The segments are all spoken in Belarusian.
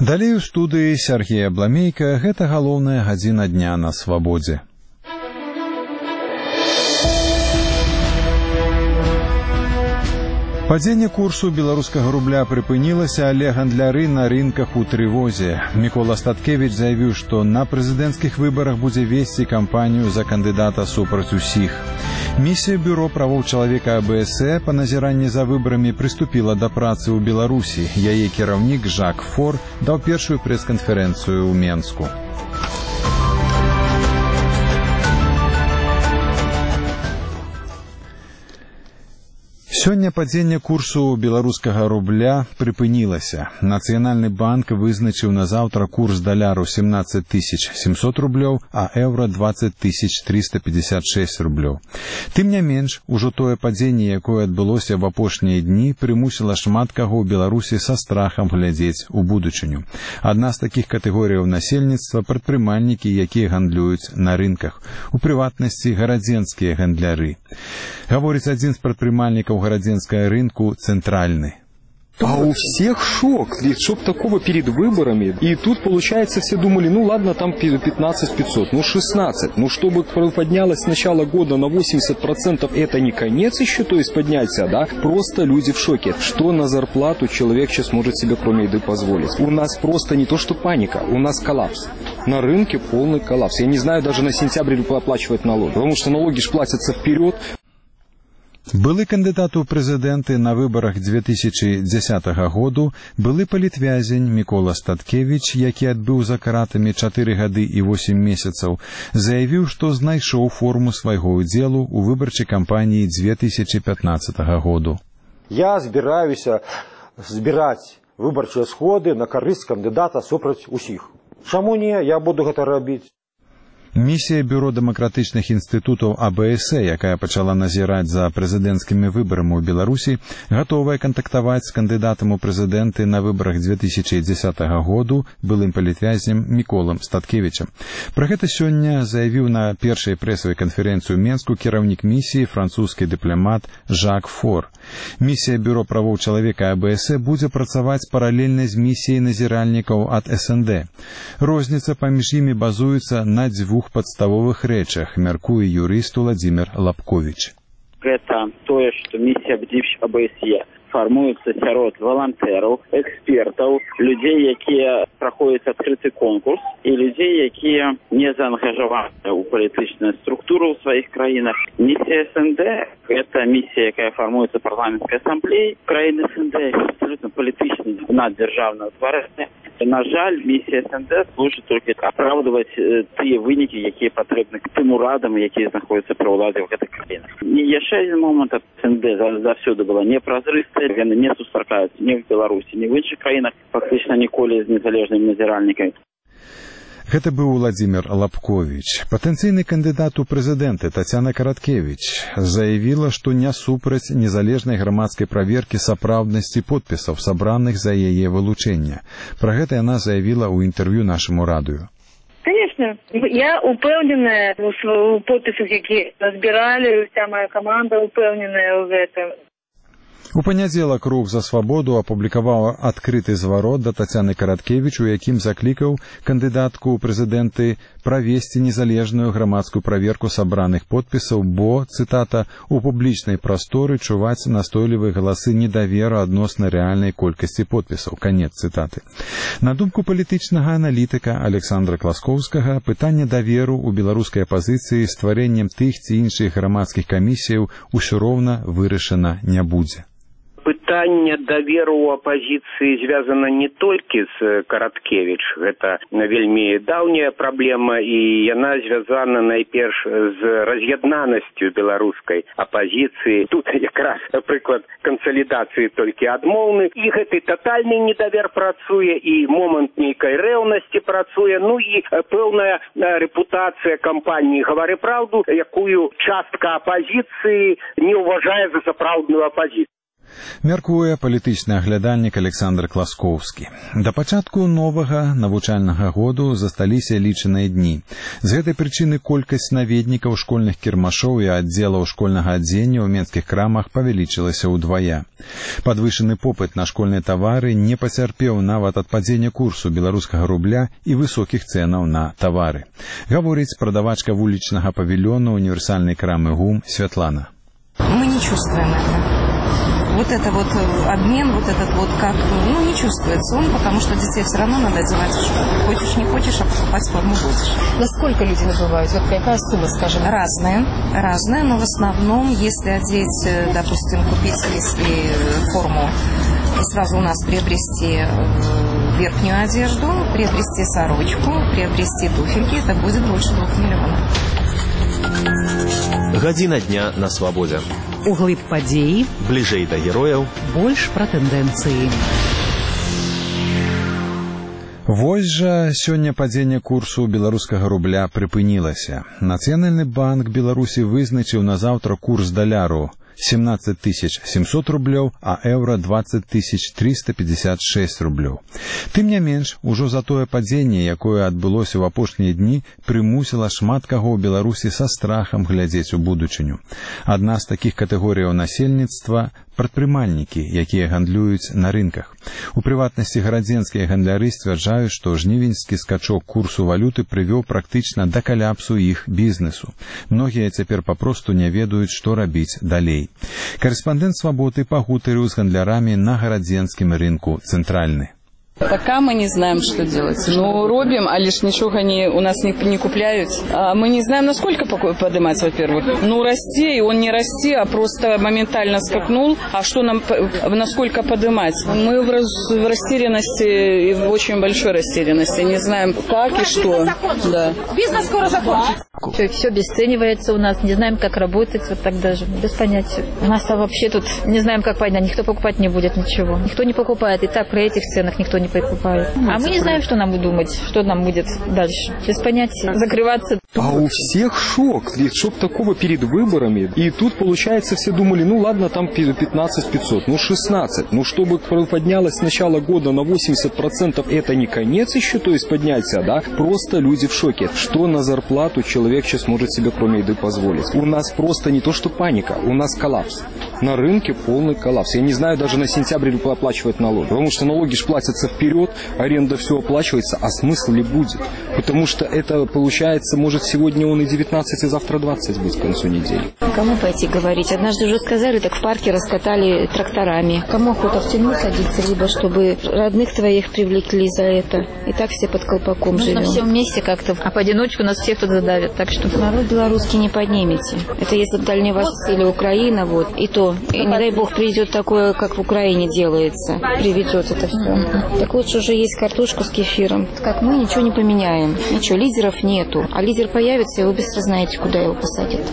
Далей у студыі Сергей Абламейка, гэта галоўная гадзіна дня на свабодзе. Падзенне курсу беларускага рубля прыпынілася, але гандляры на рынках у трывозе. Мікола Статкевіч заявіў, што на прэзідэнцкіх выбарах будзе весці кампанію за кандыдата супраць усіх. Місія Бюро правоў чалавека АБС па назіранні за выбарамі прыступіла да працы ў Беларусі. Яе кіраўнік Жак Фор даў першую прэс-канферэнцыю ў Менску. Сёння падзенне курсу беларускага рубля прыпынілася. Нацыянальны банк вызначыў на заўтра курс даляру 17 700 рублёў, а еўра 20 356 рублёў. Тым не менш, ужо тое падзенне, якое адбылося в апошнія дні, прымусіла шмат каго ў Беларусі са страхам глядзець у будучыню. Адна з такіх катэгорыяў насельніцтва – прадпрымальнікі, якія гандлююць на рынках. У прыватнасці гарадзенскія гандляры. Гаворыць адзін з прадпрымальнікаў Городенского рынку центральный. А у всех шок, ведь шок такого перед выборами. И тут, получается, все думали, ну ладно, там 15 500, ну 16. Ну чтобы поднялось с начала года на 80%, это не конец еще, то есть подняться, да? Просто люди в шоке. Что на зарплату человек сейчас может себе кроме еды позволить? У нас просто не то что паника, у нас коллапс. На рынке полный коллапс. Я не знаю даже на сентябрь оплачивать налоги, потому что налоги ж платятся вперед. Былы кандыдат у прэзідэнты на выбарах 2010 году былы палітвязень Мікола Статкевіч, які адбыў за каратамі 4 гады і 8 месяцаў, заявіў, што знайшоў форму свайго ўдзелу ў выбарчай кампаніі 2015 году. Я збіраюся збіраць выбарчыя сходы на карысць кандыдата супраць усіх. Чаму не? Я буду гэта рабіць. Місія Бюро дэмакратычных інстытутаў АБС, якая пачала назіраць за прэзідэнцкімі выбарамі ў Беларусі, гатовая кантактаваць з кандыдатам у прэзідэнты на выбарах 2010 году былым палітвязнем Міколам Статкевічам. Пра гэта сёння заявіў на першай прэсавай канферэнцыі ў Менску кіраўнік місіі французскі дыпламат Жак Фор. Місія Бюро правоў чалавека АБС будзе працаваць паралельна з місіяй назіральнікаў ад СНД. Розніца паміж імі базуецца на дзвюх падставовых рэчах, мяркуе юрыст Владзімір Лапковіч. Гэта тое, што місія АБСЕ фармуецца сярод валантэраў, экспертаў, людзей, якія праходзяць адкрыты конкурс, і людзей, якія не заангажаваны ў палітычную структуру ў сваіх краінах. Місія СНД – гэта місія, якая фармуецца парламенцкай асамблеяй краіны СНД, абсолютно палітычна наддзяржаўнае ўтварэнне. На жаль, місія СНД служыць толькі апраўдваць тыя вынікі, якія патрэбны тым урадам, якія знаходзяцца пры ўладзе ў гэтых краінах. І яшчэ адзін момант, СНД заўсёды была непразрыстая, яны не сустракаюцца ні в Беларусі, ні в іншых краінах, фактычна ніколі з незалежнымі назіральнікамі. Гэта быў Владзімір Лапковіч. Патэнцыйны кандыдат у прэзідэнты Тацяна Караткевіч заявіла, што не супраць незалежнай грамадскай праверкі сапраўднасці подпісаў, сабраных за яе вылучэння. Пра гэта яна заявіла ў інтэрв'ю нашаму радыё. Конечно, я упэўненая у подпісах, якія збіралі, вся моя каманда упэўненая ў гэтым. У панядзелак Рух за свабоду апублікаваў адкрыты зварот да Тацяны Караткевіч, у якім заклікаў кандыдатку ў прэзідэнты правесці незалежную грамадскую праверку сабраных подпісаў, бо, цытата, у публічнай прасторы чуваць настойлівыя галасы недаверу адносна рэальнай колькасці подпісаў. Канец цытаты. На думку палітычнага аналітыка Александра Класкоўскага, пытанне даверу ў беларускай апазіцыі стварэннем тых ці іншых грамадскіх камісіяў усё роўна вырашана не будзе. Пытанне даверу у апозіцыі звязана не толькі з Караткевіч, гэта вельмі даўняя праблема, і яна звязана найперш з раз'яднанасцю беларускай апозіцыі. Тут якраз прыклад кансалідацыі толькі адмоўны, і гэты татальны недавер працуе, і момант нейкай рэўнасці працуе, ну і пэўная рэпутацыя кампаніі «Гавары праўду», якую частка апозіцыі не ўважае за сапраўдную апозіцыю. Мяркуе палітычны аглядальнік Александр Класкоўскі. Да пачатку новага навучальнага году засталіся лічаныя дні. З гэтай прычыны колькасць наведнікаў школьных кірмашоў і аддзелаў школьнага адзення ў менскіх крамах павялічылася ўдвая. Падвышаны попыт на школьныя тавары не пацярпеў нават ад падзення курсу беларускага рубля і высокіх цэнаў на тавары. Гаворыць прадавачка вулічнага павільёна універсальнай крамы ГУМ Святлана. Мы не чувствуем это. Вот это вот обмен, вот этот вот как, не чувствуется он, потому что детей все равно надо одевать в школу. Хочешь, не хочешь, а покупать форму будешь. Насколько люди набывают? Вот какая сумма, скажем? Разные, но в основном, если одеть, допустим, купить, если форму, сразу у нас приобрести верхнюю одежду, приобрести сорочку, приобрести туфельки, это будет больше 2 миллионов. Гадзіна дня на свабодзе. Углыб падзеі, бліжэй да герояў, больш пра тэндэнцыі. Вось жа сёння падзенне курсу беларускага рубля прыпынілася. Нацыянальны банк Беларусі вызначыў на заўтра курс даляру 17 700 рублёў, а еўра 20 356 рублёў. Тым не менш, ужо за тое падзенне, якое адбылося ў апошнія дні, прымусіла шмат каго ў Беларусі са страхам глядзець у будучыню. Адна з такіх катэгорыяў насельніцтва – прадпрымальнікі, якія гандлююць на рынках. У прыватнасці гарадзенскія гандляры сцвярджаюць, што жнівеньскі скачок курсу валюты прывёў практычна да каляпсу іх бізнесу. Многія цяпер папросту не ведаюць, што рабіць далей. Карэспандэнт «Свабоды» пагутарыў з гандлярамі на гарадзенскім рынку «Цэнтральны». Пока мы не знаем, что делать. Робим, а лишь ничего у нас не купляют. Мы не знаем, насколько поднимать, во-первых. Расти, и он не расти, а просто моментально скакнул. А что нам, насколько поднимать? Мы в растерянности, в очень большой растерянности. Не знаем, как и что. Да. Бизнес скоро закончится. Все обесценивается у нас, не знаем, как работать, вот так даже, без понятия. У нас там вообще тут не знаем, как понять, никто покупать не будет ничего. Никто не покупает, и так при этих ценах никто не покупает. А мы не знаем, что нам думать, что нам будет дальше. Без понятия. Закрываться. А у всех шок. Ведь шок такого перед выборами. И тут, получается, все думали, ладно, там 15 500, 16. Чтобы поднялось с начала года на 80%, это не конец еще, то есть поднятия, да? Просто люди в шоке. Что на зарплату человек сейчас может себе, кроме еды, позволить? У нас просто не то, что паника, у нас коллапс. На рынке полный коллапс. Я не знаю, даже на сентябрь оплачивать налоги. Потому что налоги ж платятся вперед, аренда все оплачивается, а смысл ли будет? Потому что это, получается, может сегодня он и 19, и завтра 20 быть к концу недели. Кому пойти говорить? Однажды уже сказали, так в парке раскатали тракторами. Кому охота в тюрьму садиться, либо чтобы родных твоих привлекли за это. И так все под колпаком живем. Все вместе как-то, а поодиночку нас всех тут задавят. Так что народ белорусский не поднимете. Это если Дальний Восток или Украина, и то. И не дай бог придет такое, как в Украине делается. Приведет это все. Так лучше уже есть картошку с кефиром. Как мы ничего не поменяем. Ничего, лидеров нету. А лидер появится, и вы быстро знаете, куда его посадят.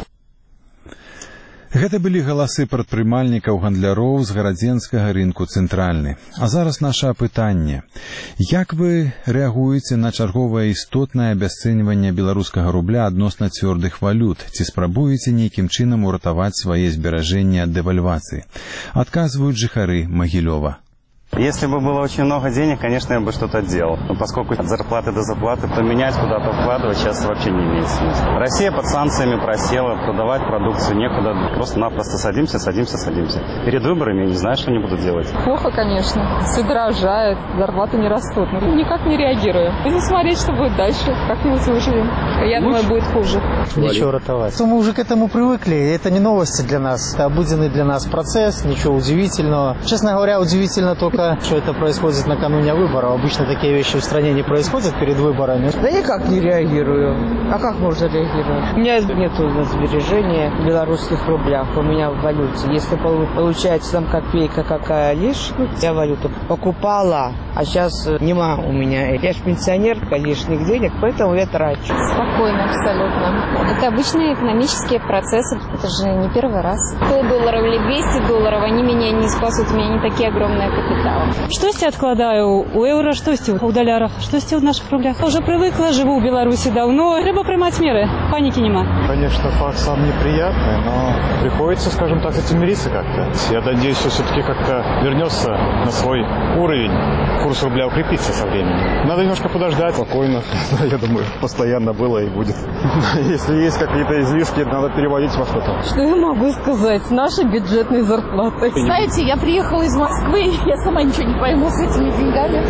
Гэта былі галасы прадпрымальнікаў гандляроў з гарадзенскага рынку «Цэнтральны». А зараз наша апытанне. Як вы рэагуеце на чарговае істотнае абясцэньванне беларускага рубля адносна цвёрдых валют? Ці спрабуеце нейкім чынам уратаваць свае зберажэнні ад дэвальвацыі? Адказваюць жыхары Магілёва. Если бы было очень много денег, конечно, я бы что-то делал. Но поскольку от зарплаты до зарплаты поменять, куда-то вкладывать сейчас вообще не имеет смысла. Россия под санкциями просела, продавать продукцию некуда. Просто-напросто садимся. Перед выборами я не знаю, что они будут делать. Плохо, конечно. Все дорожает, зарплаты не растут. Никак не реагирую. Будем смотреть, что будет дальше. Как-нибудь выживем. Я думаю, будет хуже. Ничего ратовать. Мы уже к этому привыкли. Это не новости для нас. Это обыденный для нас процесс. Ничего удивительного. Честно говоря, удивительно только, что это происходит накануне выборов. Обычно такие вещи в стране не происходят перед выборами. Да никак не реагирую. А как можно реагировать? У меня нет сбережения в белорусских рублях. У меня в валюте. Если получается там копейка какая лишняя, я валюту покупала, а сейчас нема у меня. Я же пенсионерка, лишних денег, поэтому я трачу. Спокойно, абсолютно. Это обычные экономические процессы. Это же не первый раз. $100 или $200, они меня не спасут. У меня не такие огромные капиталы. Штосьці откладаю у еўра, штосьці у далярах, штосьці ў наших рублях. Уже привыкла, живу в Беларуси давно. Треба приймати меры. Паніки нема. Конечно, факт сам неприятный, но приходится, скажем так, с этим мириться как-то. Я надеюсь, что все-таки как-то вернется на свой уровень. Курс рубля укрепится со временем. Надо немножко подождать. Спокойно. Я думаю, постоянно было и будет. Если есть какие-то излишки, надо переводить во что-то. Что я могу сказать? Наши бюджетные зарплаты. Знаете, я приехала из Москвы, я сама ничего не пойму с этими деньгами,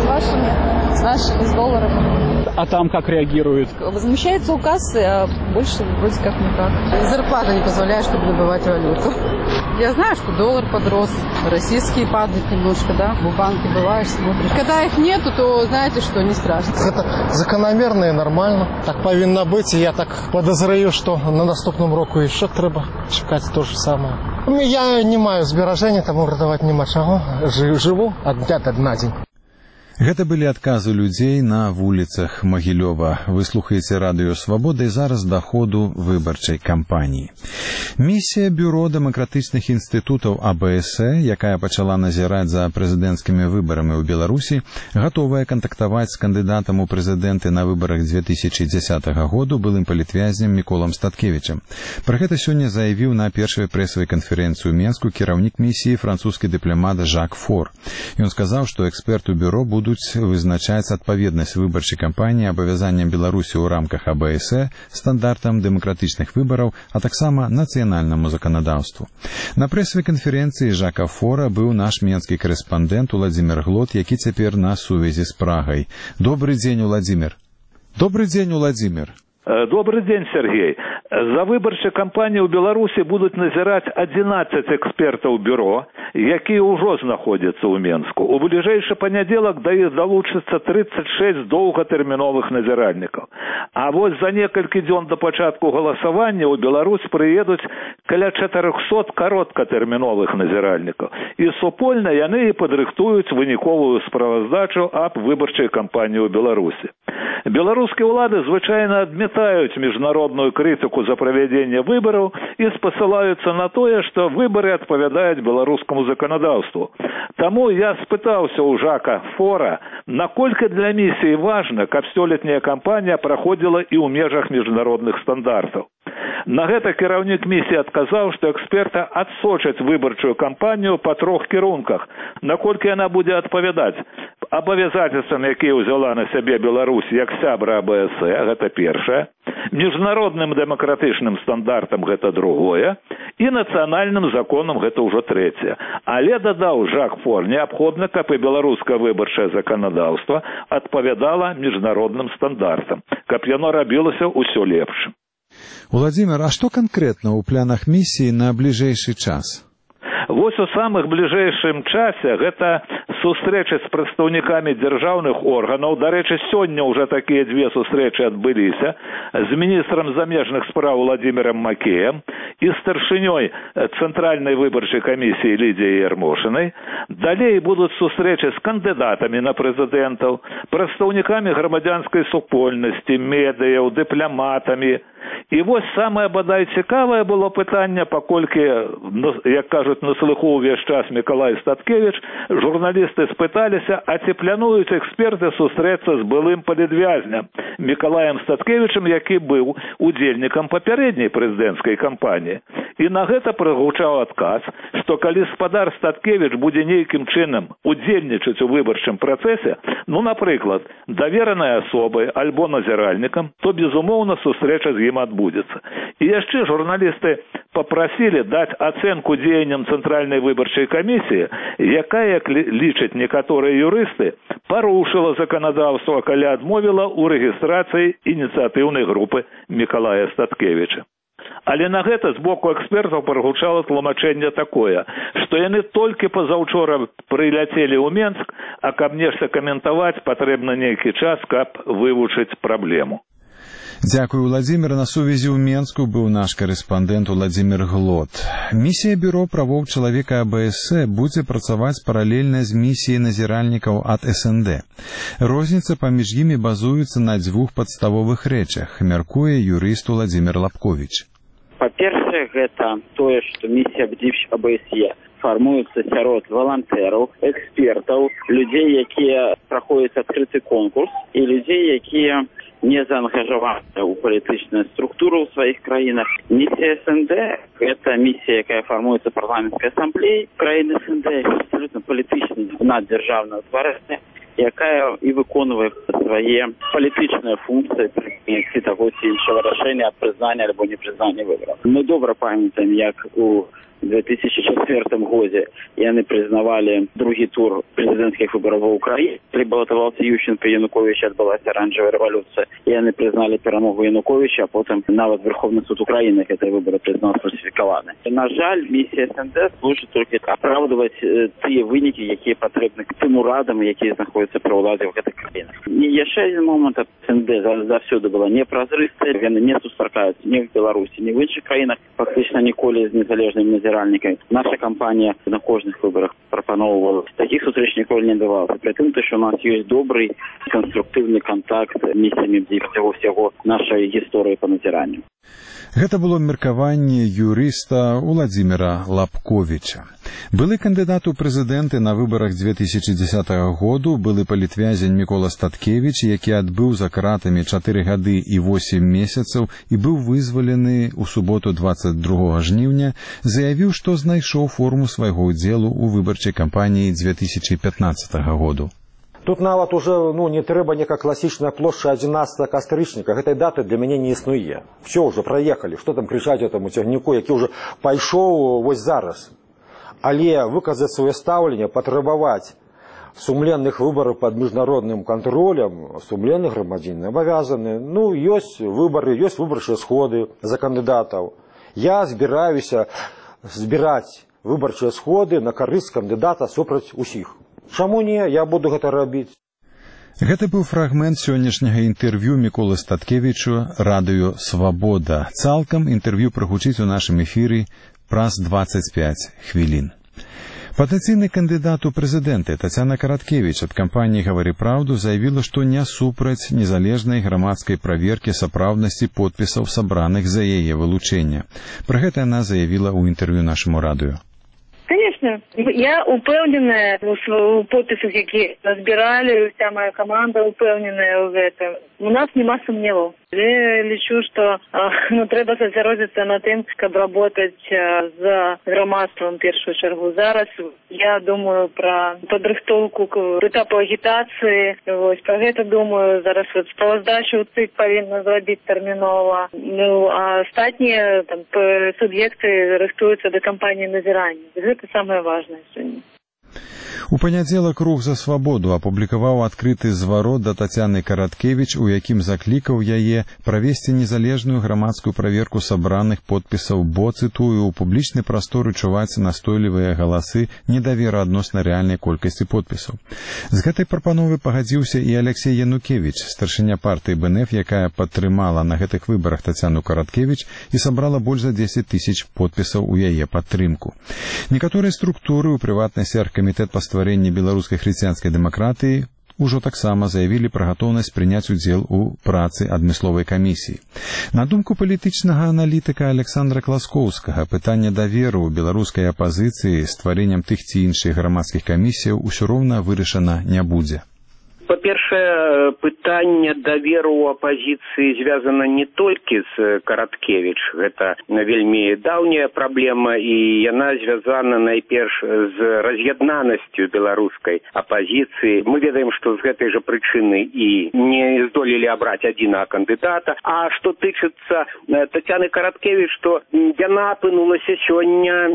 с нашими, с долларами. А там как реагируют? Возмущается указ, а больше вроде как никак. Зарплата не позволяет, чтобы добывать валюту. Я знаю, что доллар подрос, российские падают немножко, да. В банке бываешь, смотришь. Когда их нету, то знаете, что не страшно. Это закономерно и нормально. Так повинно быть, і я так подозреваю, що на наступному року ще треба чекати те ж саме. Я не маю збереження, тому продавати нема чого. Живу ад дня на день. Гэта былі адказы людзей на вуліцах Магілёва. Вы слухаеце радыё «Свабода» і зараз да ходу выбарчай кампаніі. Місія Бюро дэмакратычных інстытутаў АБС, якая пачала назіраць за прэзідэнцкімі выбарамі ў Беларусі, гатовая кантактаваць з кандыдатам у прэзідэнты на выбарах 2010 году былым палітвязням Міколам Статкевічам. Пра гэта сёння заявіў на першай прэсавай канферэнцыі ў Менску кіраўнік місіі французскі дыпламат Жак Фор. Ён сказаў, што эксперты бюро будуць вызначаць адпаведнасць выбарчай кампаніі абавязанням Беларусі ў рамках АБС, стандартам дэмакратычных выбараў, а таксама нацыянальнаму заканадаўству. На прэсавай канферэнцыі Жака Фора быў наш менскі корэспандэнт Уладзімір Глот, які цяпер на сувязі з Прагай. Добрый дзень, Уладзімір. Добрый дзень, Уладзімір. Добрый день, Сергей. За выбарчай кампаніі ў Беларусі будуць назіраць 11 экспертаў бюро, якія ўжо знаходзяцца ў Менску. У бліжэйшы панядзелак да іх далучыцца 36 доўгатэрміновых назіральнікаў. А вось за некалькі дзён да пачатку галасавання ў Беларусь прыедуць каля 400 кароткатэрміновых назіральнікаў. І супольна яны і падрыхтуюць выніковую справаздачу аб выбарчай кампаніі ў Беларусі. Беларускія ўлады звычайна адмятаюць міжнародную крытыку за правядзенне выбараў і спасылаюцца на тое, што выбары адпавядаюць беларускаму заканадаўству. Таму я спытаўся ў Жака Фора, наколькі для місіі важна, каб сёлетняя кампанія праходзіла і ў межах міжнародных стандартаў. На гэта кіраўнік місіі адказаў, што эксперта адсочаць выбарчую кампанію па 3 кірунках, наколькі яна будзе адпавядаць абавязательствам, якія ўзяла на сябе Беларусь як сябра АБС, гэта першае, міжнародным дэмакратычным стандартам гэта другое, і нацыянальным законам гэта ўжо трэцяе. Але, дадаў Жак Фор, неабходна, каб і беларускае выбарчае заканадаўства адпавядала міжнародным стандартам, каб яно рабілася ўсё лепшым. Уладзімір, а што канкрэтна ў планах місіі на бліжэйшы час? Вось у самых бліжэйшым часе гэта сустрэчы з прадстаўнікамі дзяржаўных органаў. Дарэчы, сёння ўжо такія дзве сустрэчы адбыліся з міністрам замежных спраў Владимиром Макеем і старшынёй Цэнтральнай выбарчай камісіі Лідіяй Ярмошынай. Далей будуць сустрэчы з кандыдатамі на прэзідэнтаў, прадстаўнікамі грамадзянскай супольнасці, медыяў, дыпламатамі. І вось самае, бадай, цікавае было пытанне, паколькі, як кажуць, на слыху ўвесь час Мікалай Статкевіч, журналісты спыталіся, а ці плануюць эксперты сустрэцца з былым палітвязням Мікалаем Статкевічам, які быў удзельнікам папярэдняй прэзідэнцкай кампаніі. І на гэта прагучаў адказ, што калі спадар Статкевіч будзе нейкім чынам удзельнічаць у выбарчым працэсе, ну, напрыклад, даверанай асобай альбо назіральнікам, то, безумоўна, сустрэча з ім адбудзецца. І яшчэ журналісты папрасілі даць ацэнку дзеянням Цэнтральнай выбарчай камісіі, якая, як лічаць некаторыя юрысты, парушыла заканадаўства, калі адмовіла ў рэгістрацыі ініцыятыўнай групы Мікалая Статкевіча. Але на гэта з боку экспертаў прагучала тлумачэнне такое, што яны толькі пазаўчора прыляцелі ў Менск, а каб нешта каментаваць, патрэбна нейкі час, каб вывучыць праблему. Дзякую, Уладзімір. На сувязі ў Менску быў наш корэспандэнт Уладзімір Глот. Місія Бюро правоў чалавека АБС будзе працаваць паралельна з місіяй назіральнікаў ад СНД. Розніца паміж імі базуецца на дзвюх падставовых рэчах, мяркуе юрыст Уладзімір Лапковіч. Па-першае, гэта тое, што місія АБСЕ фармуецца сярод валантэраў, экспертаў, людзей, якія праходзяць адкрыты конкурс, і людзей, якія не заангажаваны ў палітычную структуру ў сваіх краінах. Миссия СНД – это миссия, якая формуецца парламентской ассамблеей краіны СНД, абсолютно палітычна наддзяржаўная утварэнне, якая і выконвае свае палітычныя функцыі пры таго ці іншага рашэння аб прызнанні альбо непрызнанні выбараў. Мы добра памятаем, як у 2004 годзе яны прызнавалі другі тур прэзідэнцкіх выбараў ва Ўкраіне. Калі балатаваўся Ющенко, Янукович, адбылася аранжавая рэвалюцыя. І яны прызналі перамогу Януковича, а потым нават Верховны суд Украіны гэтыя выбары прызнаў сфальсіфікаваны. На жаль, місія СНД служыць толькі апраўдваць тыя вынікі, якія патрэбны тым урадам, якія знаходзяцца пры ўладзе ў гэтых краінах. І яшчэ адзін момант, СНД заўсёды была непразрыстая, яны не сустракаюцца ні в Беларусі, ні в іншых краінах, фактычна ніколі з незалежнымі назіральнікамі. Наша кампанія на кожных выбарах прапаноўвала. Такіх сустрэч ніколі не давалася. Пры тым, што у нас ёсць добры канструктыўны контакт з місіямі ўсяго нашай гісторыі па назіранню. Гэта было меркаванне юрыста Владзіміра Лапковіча. Былы кандыдат у прэзідэнты на выбарах 2010 году, былы палітвязень Мікола Статкевіч, які адбыў за кратамі 4 гады і 8 месяцаў і быў вызвалены ў суботу 22 жніўня, заявіў, што знайшоў форму свайго ўдзелу ў выбарчай кампаніі 2015 году. Тут нават уже не трэба некая класічная плошча 11 кастрычніка. Гэтай даты для мяне не існуе. Все уже проехали. Что там кричаць этому цягніку, які уже пайшоў вось зараз. Але выказаць свое стаўленне, патрабаваць сумленных выбараў под міжнародным кантролем, сумленных грамадзян абавязаны. Ёсць выбары, ёсць выбарчыя сходы за кандыдатаў. Я збіраюся збіраць выбарчыя сходы на карысць кандыдата супраць усіх. Чаму не? Я буду гэта рабіць. Гэта быў фрагмент сённяшняга інтэрв'ю Міколы Статкевічу радыё «Свабода». Цалкам інтэрв'ю прагучыць у нашым эфіры праз 25 хвілін. Патэнцыйны кандыдат у прэзідэнты Тацяна Караткевіч ад кампаніі «Гавары праўду» заявіла, што не супраць незалежнай грамадскай праверкі сапраўднасці подпісаў, сабраных за яе вылучэння. Пра гэта яна заявіла ў інтэрв'ю нашаму радыё. Конечно. Я упэўненая у подпісах, які збіралі, вся моя команда упэўненая ў гэтым. У нас няма сумневаў. Я лічу, што трэба засяродзіцца на тым, каб работаць за грамадствам в першую чаргу. Зараз я думаю пра падрыхтоўку к этапу агітацыі. Пра гэта думаю. Зараз справаздачу ЦИК павінна зрабіць тэрмінова. А астатнія суб'екты рыхтуюцца да кампаніі назірання. Гэта самае важнае сёння. У панядзелак рух за свабоду апублікаваў адкрыты зварот да Тацяны Караткевіч, у якім заклікаў яе правесці незалежную грамадскую праверку сабраных подпісаў, бо, цытую, у публічнай прасторы чуваць настойлівыя галасы недавера адносна рэальнай колькасці подпісаў. З гэтай прапановы пагадзіўся і Алексей Янукевіч, старшыня партыі БНФ, якая падтрымала на гэтых выбарах Тацяну Караткевіч і сабрала больш за 10 000 подпісаў у яе падтрымку. Некаторыя структуры, у прыватнасці аргкамітэт па стварэнні беларускай хрысціянскай дэмакратыі, ужо таксама заявілі пра гатоўнасць прыняць удзел у працы адмысловай камісіі. На думку палітычнага аналітыка Александра Класкоўскага, пытанне даверу ў беларускай апазіцыі стварэннем тых ці іншых грамадскіх камісіяў усё роўна вырашана не будзе. Па-першае, пытанне даверу ў апазіцыі звязана не толькі з Караткевіч. Гэта вельмі даўняя праблема, і яна звязана найперш з раз'яднанасцю беларускай апазіцыі. Мы ведаем, што з гэтай жа прычыны і не здолелі абраць адзінага кандыдата. А што тычыцца Тацяны Караткевіч, то яна апынулася сёння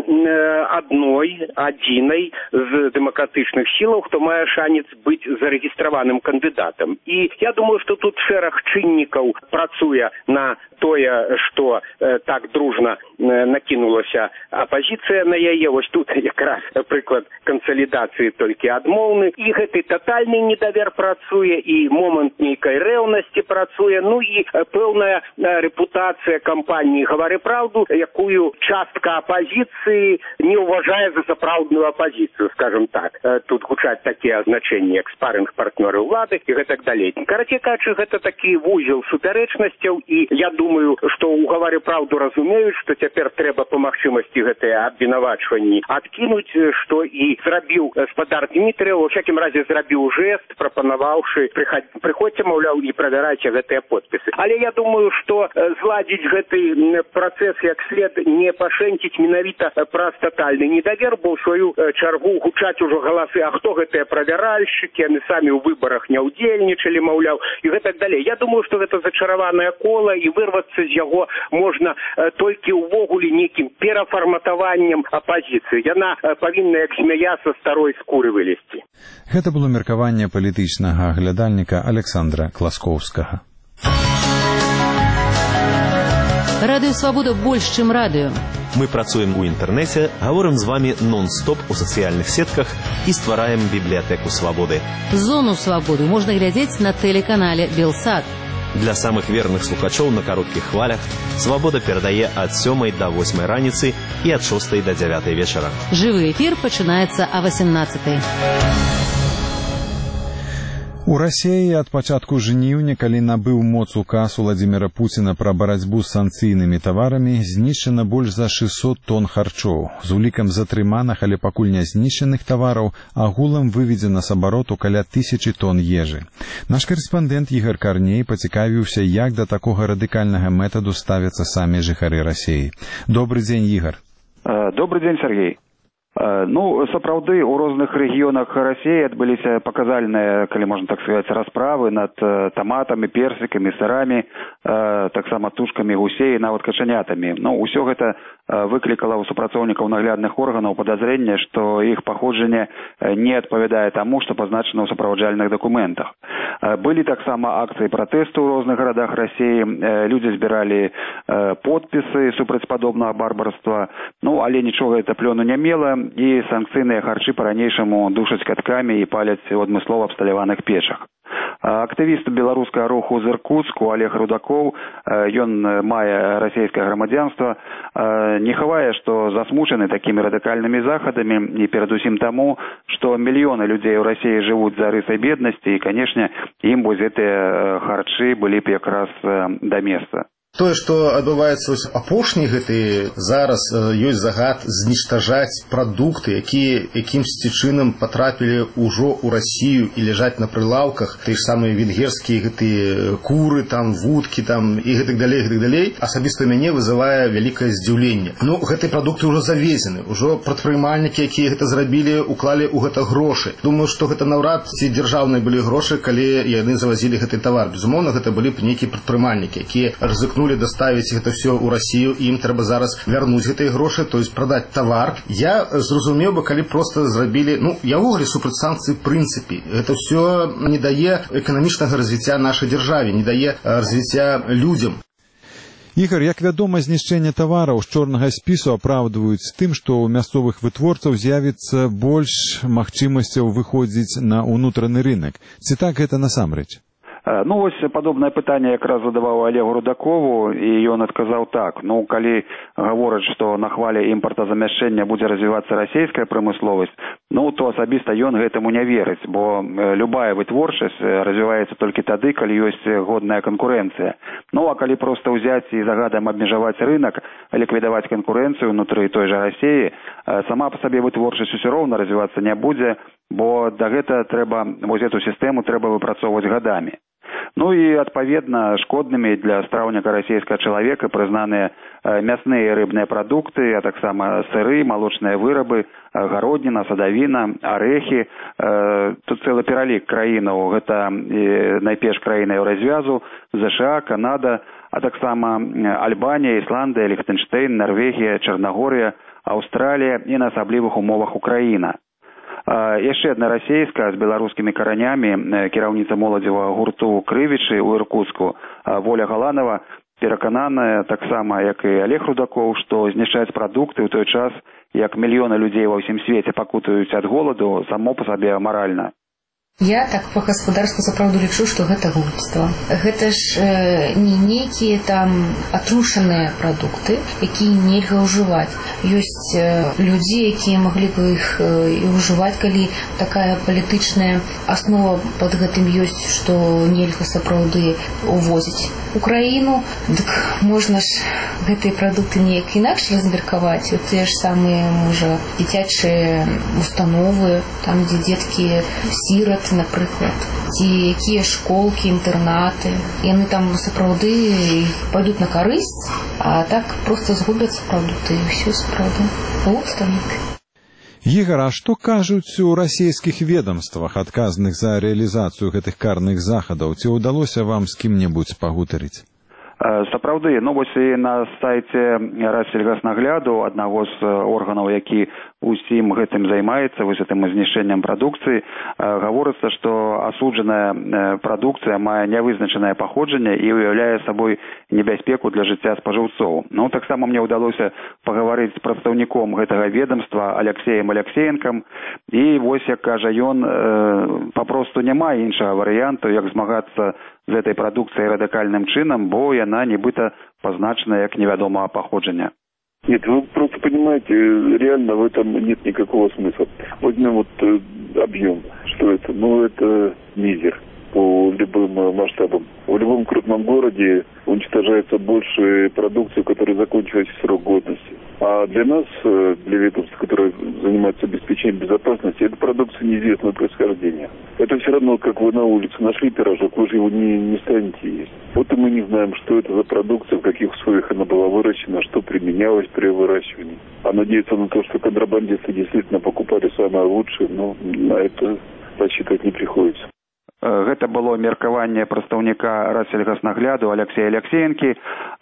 адзінай з дэмакратычных сілаў, хто мае шанец быць зарэгістраваным кандыдатам. І я думаю, што тут шэраг чыннікаў працуе на тое, што так дружна накінулася апазіцыя на яе. Вось тут якраз прыклад кансалідацыі толькі адмоўны. І гэты татальны недавер працуе, і момант нейкай рэўнасці працуе, і пэўная рэпутацыя кампаніі «Гавары праўду», якую частка апазіцыі не ўважае за сапраўдную апазіцыю, скажем так. Тут гучаць такія азначэнні, як спарынг-партнёр выбары ўлады і гэтак далей. Карацей кажучы, гэта такі вузел супярэчнасцяў, і я думаю, што ў гавары праўду разумеюць, што цяпер трэба па магчымасці гэтыя абвінавачванні адкінуць, што і зрабіў гаспадар Дмітрыеў, у всякім разе зрабіў жэст, прапанаваўшы прыходзьце, маўляў, і правярайце гэтыя подпісы. Але я думаю, што зладзіць гэты працэс як след не пашэнціць менавіта праз татальны недавер, бо ў сваю чаргу гучаць ужо галасы, а хто гэтыя правяральшчыкі, яны самі ў выбарах не ўдзельнічалі, маўляў, і гэтак далей. Я думаю, што гэта зачараванае кола, і вырвацца з яго можна толькі ўвогуле нейкім перафарматаваннем апазіцыі. Яна павінна як змяя са старой скуры вылезці. Гэта было меркаванне палітычнага аглядальніка Александра Класкоўскага. Радыё Свабода больш, чым радыё. Мы працуем у інтэрнэце, гаворым з вамі нон-стоп у сацыяльных сетках і ствараем бібліятэку свабоды. Зону свабоды можна глядзець на тэлеканале Белсат. Для самых верных слухачоў на кароткіх хвалях Свабода перадае ад 7 до 8 раніцы і ад 6 до 9 вечара. Жывы эфір пачынаецца о 18. У Расіі ад пачатку жніўня, калі набыў моц указ Владзіміра Пуціна пра барацьбу з санкцыйнымі таварамі, знішчана больш за 600 тонн харчоў. З улікам затрыманых, але пакуль не знішчаных тавараў, агулам выведзена з абароту каля 1000 тонн ежы. Наш карэспандэнт Ігар Карней пацікавіўся, як да такога радыкальнага метаду ставяцца самі жыхары Расіі. Добры дзень, Ігар. Добрый дзень, Сергей. Ну, сапраўды, у розных рэгіёнах Расіі адбыліся паказальныя, калі можна так сказаць, расправы над таматамі, персікамі, сырамі, таксама тушкамі гусей, нават качанятамі. Ну, усё гэта выклікала ў супрацоўнікаў наглядных органаў падазрэнне, што іх паходжанне не адпавядае таму, што пазначана ў суправаджальных дакументах. Былі таксама акцыі пратэсту ў розных гарадах Расіі, людзі збіралі подпісы супраць падобнага барбарства, ну, але нічога гэта плёну не мела, і санкцыйныя харчы па-ранейшаму душаць каткамі і паляць у адмыслова абсталяваных печах. Актывіст беларускага руху з Іркуцку Олег Рудакоў, ён мае расійскае грамадзянства, не хавае, што засмучаны такімі радыкальнымі захадамі і перадусім таму, што мільёны людзей у Расіі жывуць за рысай беднасці і, канешне, ім вось гэтыя харчы былі б якраз да месца. Тое, што адбываецца апошні гэты зараз ёсць загад зніштажаць прадукты, якія якімсьці чынам патрапілі ўжо ў Расію і ляжаць на прылаўках, тыя ж самыя венгерскія гэтыя куры, там вудкі, там і гэтак далей. Асабіста мяне вызывае вялікае здзіўленне. Ну, гэтыя прадукты ўжо завезены, ўжо прадпрымальнікі, якія гэта зрабілі, уклалі ў гэта грошы. Думаю, што гэта наўрад ці дзяржаўныя былі грошы, калі яны завазілі гэты тавар. Безумоўна, гэта былі б нейкія прадпрымальнікі, якія рызыкнули доставить это все ў Россию, і ім трэба зараз вярнуць гэтыя грошы, то есть продать товар. Я зразумеў бы, калі просто зрабілі, ну, я ўвогуле супраць санкцый в прынцыпе. Это все не дае эканамічнага развіцця нашай дзяржаве, не дае развіцця людзям. Ігар, як вядома, знішчэнне тавараў з чорнага спісу апраўдваюць тым, што ў мясцовых вытворцаў з'явіцца больш магчымасцяў выходзіць на ўнутраны рынок. Ці так гэта насамрэч? Ну, вось падобнае пытанне якраз задаваў Олегу Рудакову, і ён адказаў так. Ну, калі гавораць, што на хвале імпартазамяшчэння будзе развівацца расійская прамысловасць, ну, то асабіста ён гэтаму не верыць, бо любая вытворчасць развіваецца толькі тады, калі ёсць годная канкурэнцыя. Ну, а калі проста ўзяць і загадам абмежаваць рынок, ліквідаваць канкурэнцыю ўнутры той жа Расіі, сама па сабе вытворчасць усё роўна развівацца не будзе, бо да гэта трэба, вось эту сістэму трэба выпрацоўваць гадамі. Ну і, адпаведна, шкоднымі для страўніка расійскага чалавека прызнаныя мясныя і рыбныя прадукты, а таксама сыры, малочныя вырабы, гародніна, садавіна, арэхі. Тут цэлы пералік краінаў. Гэта найперш краіны Еўразвязу, ЗША, Канада, а таксама Альбанія, Ісландыя, Ліхтэнштэйн, Нарвегія, Чарнагорыя, Аўстралія і на асаблівых умовах Украіна. Яшчэ адна расійская з беларускімі каранямі, кіраўніца моладзевага гурту «Крывічы» ў Іркуцку, Воля Галанова, перакананая таксама, як і Олег Рудакоў, што знішчаць прадукты ў той час, як мільёны людзей ва ўсім свеце пакутаюць ад голаду, само па сабе амаральна. Я так по гаспадарству сапраўды лічу, што гэта глупства. Гэта ж не нейкія там атрушаныя прадукты, якія нельга ўжываць. Ёсць людзі, якія маглі бы іх і ўжываць, калі такая палітычная аснова пад гэтым ёсць, што нельга сапраўды увозіць у краіну. Дык можна ж гэтыя прадукты неяк інакш размеркаваць. Вот тыя ж самыя, можа, дзіцячыя установы, там, дзе дзеткі сірат, напрыклад, ці якія школкі, інтэрнаты. Яны там сапраўды пойдуць на карысць, а так проста згубяцца прадукты і ўсё сапраўды. Глупства. Ігар, а што кажуць у расійскіх ведомствах, адказных за рэалізацыю гэтых карных захадаў? Ці ўдалося вам з кім-небудзь пагутарыць? Сапраўды, вось і на сайце Рассельгаснагляду, аднаго з органаў, які усім гэтым займаецца, вось гэтым знішчэннем прадукцыі, гаворыцца, што асуджаная прадукцыя мае нявызначанае паходжанне і уяўляе сабой небяспеку для жыцця спажыўцоў. Таксама мне ўдалося пагаварыць з прадстаўніком гэтага ведомства Алексеем Алексеенкам, і вось, як кажа ён, папросту няма іншага варыянту, як змагацца з этой прадукцыяй радыкальным чынам, бо яна нібыта пазначана як невядомага паходжання. Нет, вы просто понимаете, реально в этом нет никакого смысла. Возьмем объем, что это? Это мизер по любым масштабам. В любом крупном городе уничтожается больше продукции, которая закончилась в срок годности. А для нас, для ведомств, которые занимаются обеспечением безопасности, эта продукция неизвестного происхождения. Это все равно, как вы на улице нашли пирожок, вы же его не станете есть. Вот и мы не знаем, что это за продукция, в каких условиях она была выращена, что применялось при выращивании. А надеяться на то, что контрабандисты действительно покупали самое лучшее, на это рассчитывать не приходится. Гэта было меркаванне прадстаўніка Рассельгаснагляду Алексея Алексеенкі.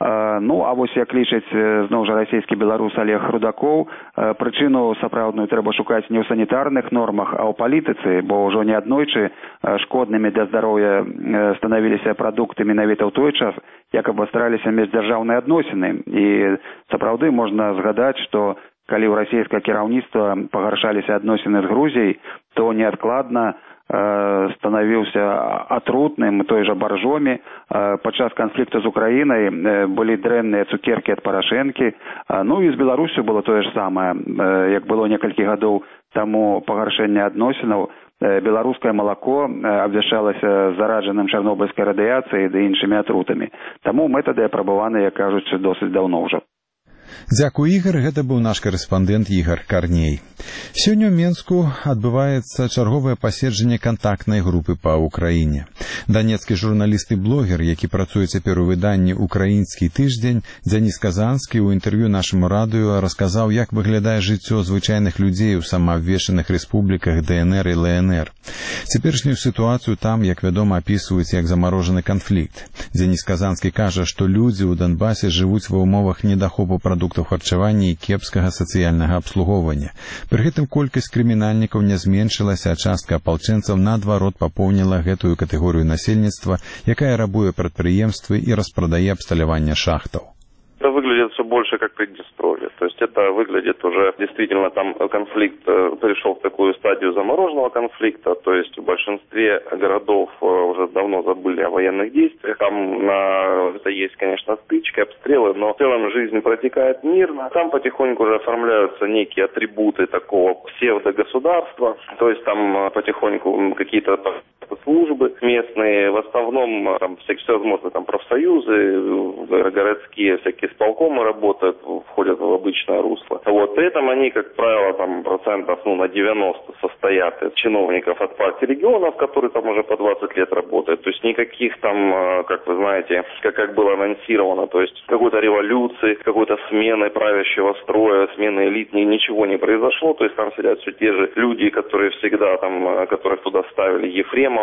А вось як лічыць зноў жа расійскі беларус Олег Рудакоў, прычыну сапраўдную трэба шукаць не ў санітарных нормах, а ў палітыцы, бо ўжо неаднойчы шкоднымі для здароўя станавіліся прадукты менавіта ў той час, як абвастраліся міждзяржаўныя адносіны. І сапраўды можна згадаць, што калі ў расійскае кіраўніцтва пагаршаліся адносіны з Грузіяй, то неадкладна станавіўся атрутным той жа Баржомі. Падчас канфлікту з Украінай былі дрэнныя цукеркі ад Парашэнкі. І з Беларусю было тое ж самае. Як было некалькі гадоў таму пагаршэнне адносінаў, беларускае малако абвяшчалася зараджаным чарнобыльскай радыяцыяй ды іншымі атрутамі. Таму метады апрабаваны, як кажуць, досыць даўно ўжо. Дзякуй, Ігар. Гэта быў наш карэспандэнт Ігар Карней. Сёння ў Менску адбываецца чарговае паседжанне кантактнай групы па Ўкраіне. Данецкі журналіст і блогер, які працуе цяпер у выданні «Украінскі тыждзень», Дзяніс Казанскі ў інтэрв'ю нашаму радыё расказаў, як выглядае жыццё звычайных людзей у самаабвешчаных рэспубліках ДНР і ЛНР. Цяперашнюю сітуацыю там, як вядома, апісваюць як замарожаны канфлікт. Дзяніс Казанскі кажа, што людзі ў Донбасе жывуць ва ўмовах недахопу прадуктаў харчавання і кепскага сацыяльнага абслугоўвання. Пры гэтым колькасць крымінальнікаў не зменшылася, а частка апалчэнцаў наадварот папоўніла гэтую катэгорыю насельніцтва, якая рабуе прадпрыемствы і распрадае абсталяванне шахтаў. Это выглядит все больше как Приднестровье. То есть это выглядит уже действительно там конфликт перешел в такую стадию замороженного конфликта. То есть в большинстве городов уже давно забыли о военных действиях. Там это есть, конечно, стычки, обстрелы, но в целом жизнь протекает мирно. Там потихоньку уже оформляются некие атрибуты такого псевдогосударства. То есть там потихоньку какие-то службы местные, в основном там всевозможные там профсоюзы, городские всякие исполкомы работают, входят в обычное русло. При этом они, как правило, там процентов на 90 состоят из чиновников от партии регионов, которые там уже по 20 лет работают. То есть никаких там, как вы знаете, как было анонсировано, то есть какой-то революции, какой-то смены правящего строя, смены элит, ничего не произошло. То есть там сидят все те же люди, которые всегда там, которых туда ставили: Ефремов,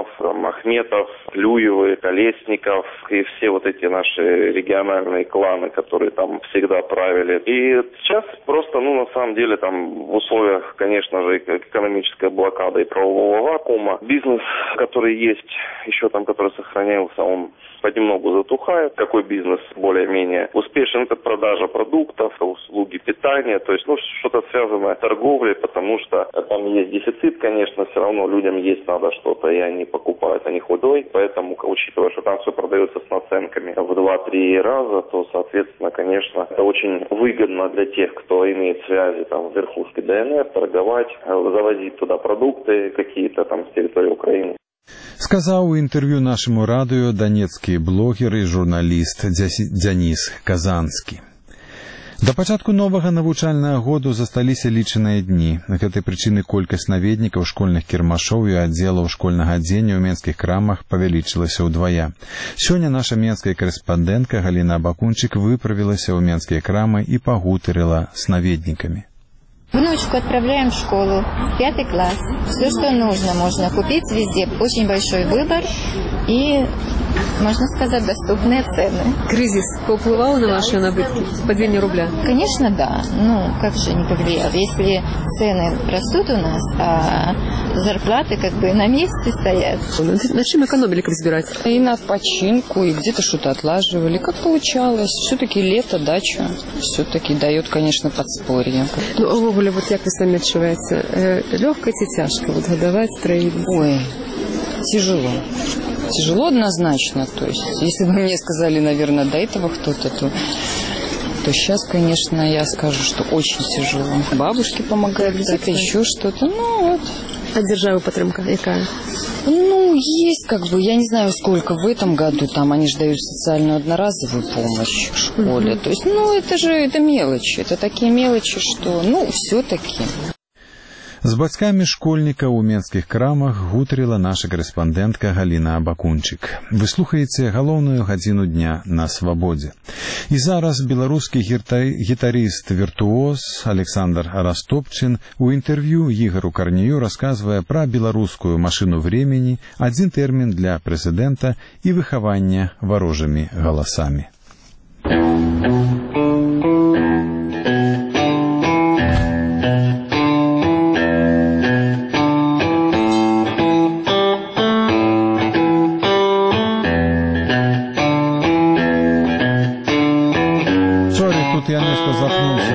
там, Ахметов, Клюевы, Колесников и все вот эти наши региональные кланы, которые там всегда правили. И сейчас просто, на самом деле, там в условиях, конечно же, экономической блокады и правового вакуума, бизнес, который есть, еще там, который сохранился, он понемногу затухает. Какой бизнес более-менее успешен? Это продажа продуктов, услуги питания, то есть, что-то связанное с торговлей, потому что там есть дефицит, конечно, все равно людям есть надо что-то, и они покупают, они худой, поэтому, учитывая, что там все продается с наценками в 2-3 раза, то, соответственно, конечно, это очень выгодно для тех, кто имеет связи там в верхушке ДНР, торговать, завозить туда продукты какие-то там с территории Украины. Сказаў у інтэрв'ю нашаму радыё данецкі блогер і журналіст Дзяніс Казанскі. Да пачатку новага навучальнага году засталіся лічаныя дні. Гэтай прычыны колькасць наведнікаў школьных кірмашоў і аддзелаў школьнага адзення ў менскіх крамах павялічылася ўдвая. Сёння наша менская корэспандэнтка Галіна Абакунчык выправілася ў менскія крамы і пагутарыла з наведнікамі. Внучку отправляем в школу, 5 класс. Все, что нужно, можно купить везде. Очень большой выбор и, можно сказать, доступные цены. Кризис повлиял на ваши набытки? Падение рубля? Конечно, да. Как же не повлиял? Если цены растут у нас, а зарплаты как бы на месте стоят. На чем экономили, как разбирать? И на починку, и где-то что-то отлаживали. Как получалось. Все-таки лето, дача. Все-таки дает, конечно, подспорье. Вот як вы сами отчуваете? Легко и тяжко? Вот годовать строительство? Ой, тяжело. Тяжело однозначно. То есть, если бы мне сказали, наверное, до этого кто-то, то сейчас, конечно, я скажу, что очень тяжело. Бабушки помогают, где-то еще что-то. А держава подтримка какая? Есть я не знаю, сколько в этом году, там они же дают социальную одноразовую помощь в школе. То есть, это мелочи, это такие мелочи, что, все-таки. З бацькамі школьніка ў менскіх крамах гутарыла наша корэспандэнтка Галіна Абакунчык. Вы слухаеце галоўную гадзіну дня на свабодзе. І зараз беларускі гітарыст-віртуоз Александр Растопчин у інтэрв'ю Ігору Карнею расказвае пра беларускую машыну времени, адзін тэрмін для прэзідэнта і выхавання варожымі галасамі. Я нешта запнуўся.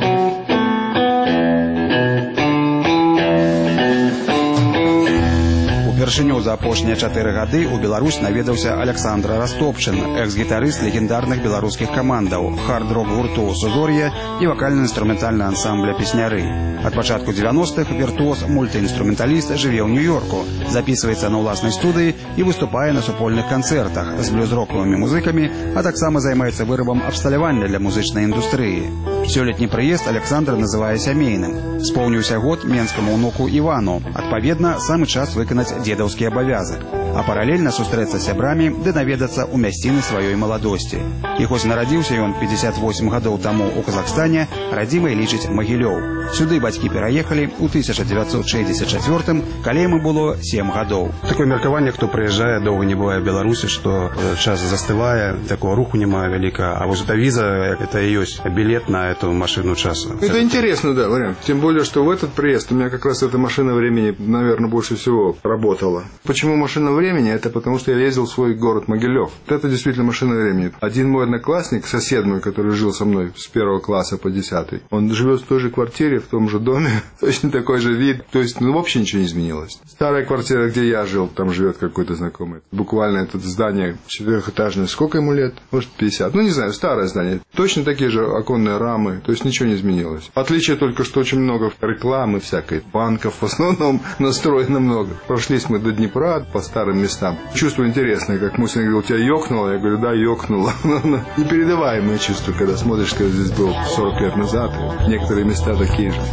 Упершыню за апошнія 4 гады ў Беларусь наведаўся Александр Растопчин, экс-гітарыст легендарных беларускіх камандаў, хард-рок гурту «Сузор'е» і вакальна-інструментальны ансамбля «Песняры». Ад пачатку 90-х віртуоз мультыінструменталіст жыве ў Нью-Йорку, записываецца на ўласнай студыі і выступае на супольных канцэртах з блюз-роковымі музыкамі, а таксама займаецца вырабам абсталявання для музычнай індустрыі. Сёлетні прыезд Александр называе сямейным. Споўніўся год менскаму ўнуку Івану. Адпаведна, самы час выканаць дзедаўскі абавязак. А паралельна сустрэцца з сябрамі ды наведацца ў мясціны сваёй маладосці. І хоць нарадзіўся ён 58 гадоў таму ў Казахстане, радзімай лічыць Магілёў. Сюды бацькі пераехалі ў 1964-м, калі яму было 7 гадоў. Такое меркаванне, хто прыязджае, доўга не бывае в Беларусі, што час застывае, такого руху няма вяліка. А вот эта виза, это и есть билет на эту машину часа. Это интересно, да, вариант. Тем более, что в этот приезд у меня как раз эта машина времени, наверное, больше всего работала. Почему машина времени? Это потому, что я ездил в свой город Могилев. Это действительно машина времени. Один мой одноклассник, сосед мой, который жил со мной с 1 класса по 10, он живет в той же квартире, в том же доме, точно такой же вид. То есть, вообще ничего не изменилось. Старая квартира, где я жил, там живет какой-то знакомый. Буквально это здание 4-этажное. Сколько ему лет? Может, 50. Не знаю, старое здание. Точно такие же оконные рамы. То есть, ничего не изменилось. Отличие только, что очень много рекламы всякой. Банков в основном настроено много. Прошлись мы до Днепра по старым местам. Чувство интересное, как Мусин говорил, у тебя ёкнуло? Я говорю, да, ёкнуло. Непередаваемое чувство, когда смотришь, как здесь был 40 лет назад. Некоторые места такие же.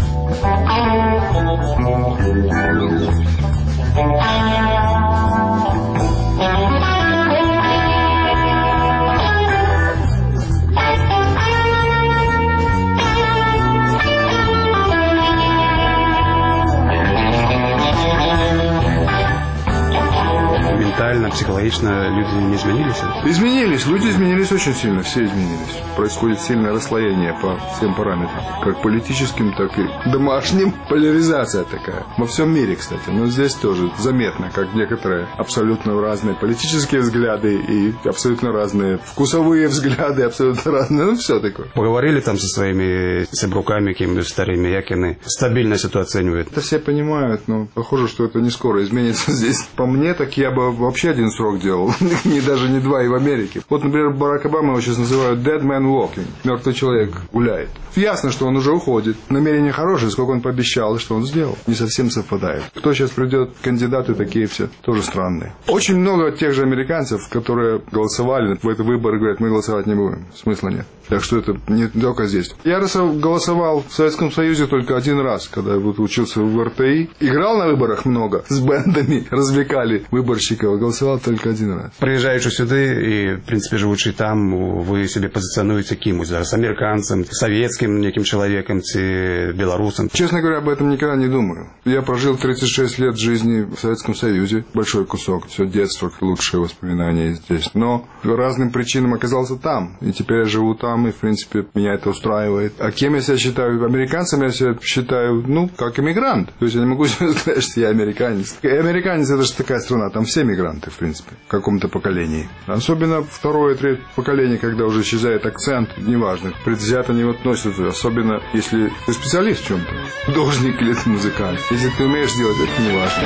ментально, психологично люди не изменились? Изменились. Люди изменились очень сильно. Все изменились. Происходит сильное расслоение по всем параметрам. Как политическим, так и домашним. Поляризация такая. Во всем мире, кстати. Но здесь тоже заметно, как некоторые абсолютно разные политические взгляды и абсолютно разные вкусовые взгляды, абсолютно разные. Ну, все такое. Поговорили там со своими сябруками, какими-то старыми, як они стабильно ситуацию оценивают? Это все понимают, но похоже, что это не скоро изменится здесь. По мне, так я бы вообще один срок делал. Даже не два и в Америке. Вот, например, Барак Обама его сейчас называют dead man walking. Мертвый человек гуляет. Ясно, что он уже уходит. Намерение хорошее, сколько он пообещал и что он сделал. Не совсем совпадает. Кто сейчас придет, кандидаты такие все, тоже странные. Очень много тех же американцев, которые голосовали в этот выбор и говорят, мы голосовать не будем. Смысла нет. Так что это не только здесь. Я голосовал в Советском Союзе только один раз, когда я учился в РТИ. Играл на выборах много, с бендами, развлекали выборщиков. Голосовал только один раз. Приезжаючи сюди и, в принципі, живучи там, ви себе позиціонуєте кимось зараз? Американцем, советским неким человеком, белорусом? Честно говоря, об этом никогда не думаю. Я прожил 36 лет жизни в Советском Союзе. Большой кусок. Все детство, лучшие воспоминания здесь. Но по разным причинам оказался там. И теперь я живу там, и, в принципе, меня это устраивает. А кем я себя считаю? Американцем я себя считаю, как иммигрант. То есть я не могу сказать, что я американец. И американец — это же такая страна, там все мигранты, в принципе, в каком-то поколении. Особенно второе, третье поколение, когда уже исчезает акцент, неважно, предвзято не относятся, особенно если ты специалист в чем-то, художник или музыкант. Если ты умеешь делать, это неважно.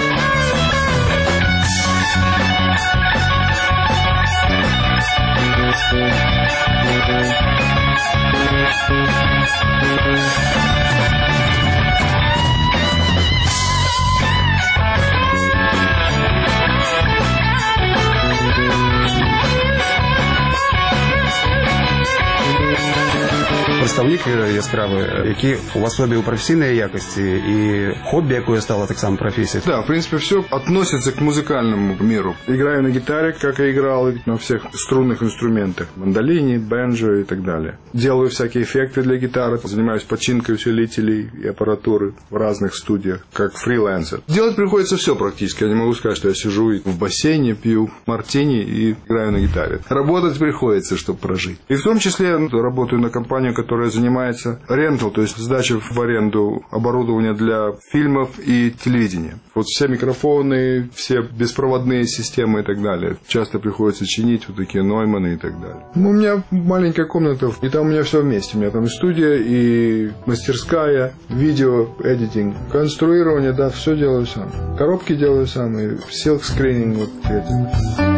Представник яскравий, які у вас обе у професійної якості і хобі, якою стало так само профессией? Да, в принципе, все относится к музыкальному миру. Играю на гитаре, как и играл, на всех струнных инструментах. Мандолине, бенджо и так далее. Делаю всякие эффекты для гитары. Занимаюсь починкой усилителей и аппаратуры в разных студиях, как фрилансер. Делать приходится все практически. Я не могу сказать, что я сижу и в бассейне, пью мартини и играю на гитаре. Работать приходится, чтобы прожить. И в том числе работаю на компанию, которая занимается рентал, то есть сдачей в аренду оборудования для фильмов и телевидения. Вот все микрофоны, все беспроводные системы и так далее. Часто приходится чинить вот такие Нойманы и так далее. У меня маленькая комната, и там у меня все вместе. У меня там и студия, и мастерская, видео, эдитинг, конструирование, да, все делаю сам. Коробки делаю сам, и силк-скрининг вот эти.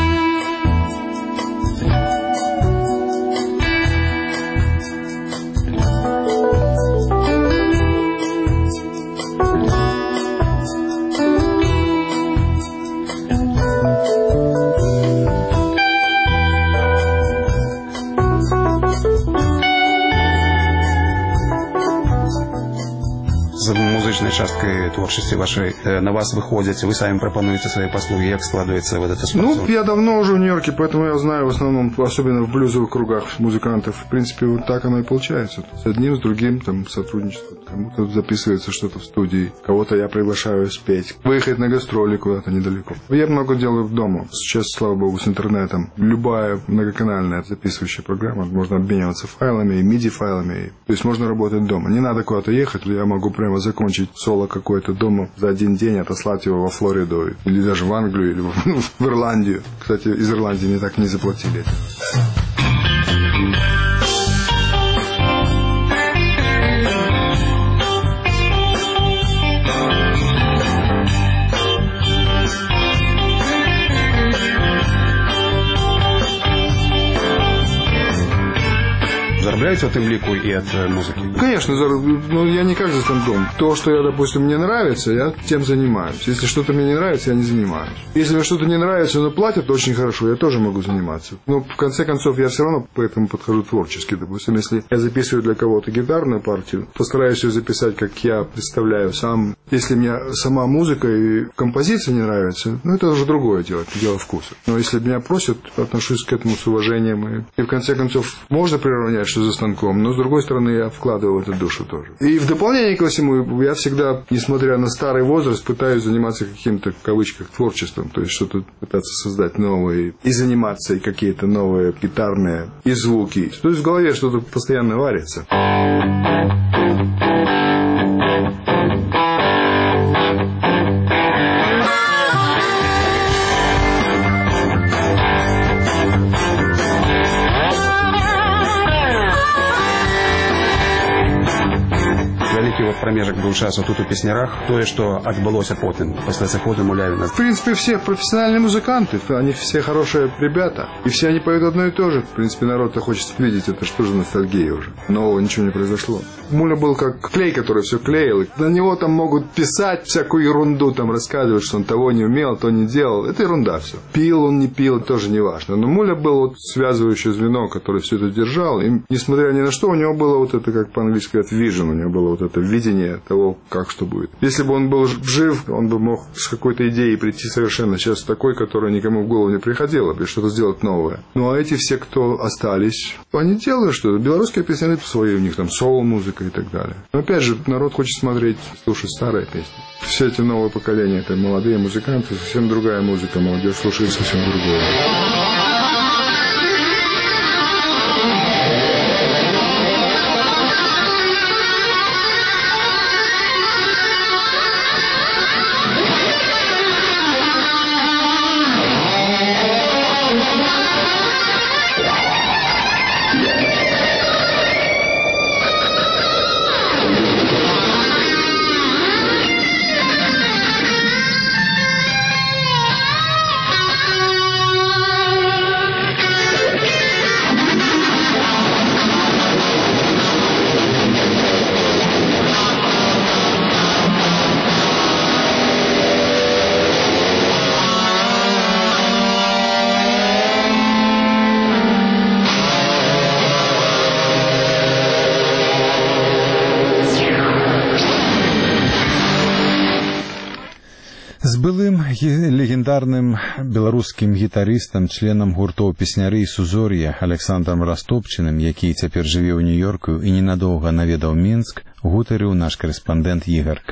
З музичною часткою творчості вашої на вас виходять, ви самі пропонуєте свої послуги, як складывается вот это спортсмен? Я давно уже в Нью-Йорке, поэтому я знаю в основном, особенно в блюзовых кругах музыкантов, в принципе, вот так оно и получается. С одним, с другим там сотрудничество. Кому-то записывается что-то в студии, кого-то я приглашаю спеть, выехать на гастроли куда-то недалеко. Я много делаю дома. Сейчас, слава богу, с интернетом. Любая многоканальная записывающая программа, можно обмениваться файлами, MIDI-файлами. То есть можно работать дома. Не надо куда-то ехать, я могу прямо закончить соло какое-то дома за один день, отослать его во Флориду, или даже в Англию, или в Ирландию. Кстати, из Ирландии мне так не заплатили. Заробляете от лику и от музыки? Конечно, но я не как за стендом. То, что я, допустим, мне нравится, я тем занимаюсь. Если что-то мне не нравится, я не занимаюсь. Если мне что-то не нравится, но платят очень хорошо, я тоже могу заниматься. Но в конце концов я все равно к этому подхожу творчески. Допустим, если я записываю для кого-то гитарную партию, постараюсь ее записать, как я представляю сам. Если мне сама музыка и композиция не нравится, это уже другое дело вкуса. Но если меня просят, отношусь к этому с уважением. И в конце концов можно приравнять, что за станком, но с другой стороны я вкладываю в это душу тоже. И в дополнение ко всему я всегда, несмотря на старый возраст, пытаюсь заниматься каким-то, в кавычках, творчеством, то есть что-то пытаться создать новое и заниматься, и какие-то новые гитарные и звуки. То есть в голове что-то постоянно варится. Вот промежак был часу тут у песнярах, то, что отбылося потом, после захода Мулявина. В принципе, все профессиональные музыканты, они все хорошие ребята, и все они поют одно и то же. В принципе, народ-то хочет видеть, это что же ностальгия уже. Нового ничего не произошло. Муля был как клей, который все клеил, и на него там могут писать всякую ерунду, там рассказывать, что он того не умел, то не делал. Это ерунда все. Пил он, не пил, тоже не важно. Но Муля был вот связывающее звено, которое все это держал, и несмотря ни на что, у него было вот это, как по-английски говорят, vision, у него было вот это видение того, как что будет. Если бы он был жив, он бы мог с какой-то идеей прийти совершенно сейчас такой, которая никому в голову не приходила, и что-то сделать новое. Ну, а эти все, кто остались, они делают что-то. Белорусские песни свои, у них там соул-музыка и так далее. Но опять же, народ хочет смотреть, слушать старые песни. Все эти новые поколения, это молодые музыканты, совсем другая музыка, молодежь слушает совсем другое. З былым легендарным беларускім гітарыстам, членам гуртоў песняры і сузор'я Александром Растопчыным, які цяпер жыве ў Нью-Йорку і ненадоўга наведаў Мінск, гутарыў наш корэспандэнт Ігар